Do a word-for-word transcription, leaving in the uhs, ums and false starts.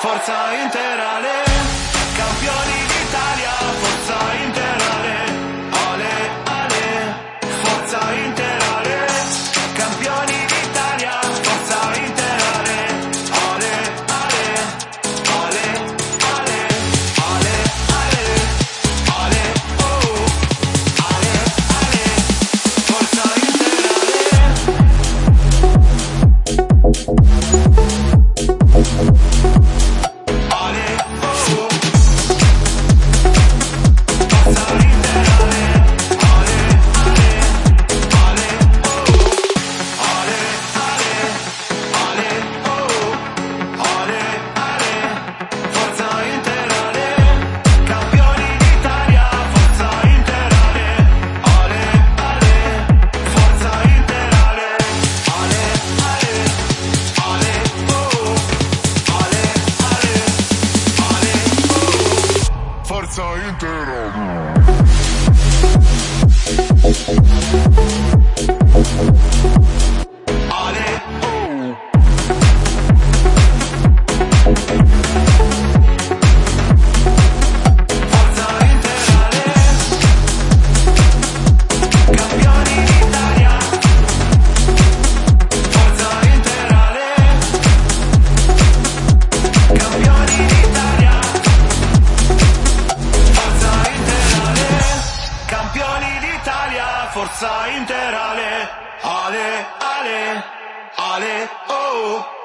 forza interale, campioni d'Italia, forza interale, ale, ale, forza interale, campioni d'Italia, forza interale, ale, ale, ale, ale, ale, ale, ale, oh, ale, ale, forza interale. Forza interale. Forza interale, ale, ale, ale, oh.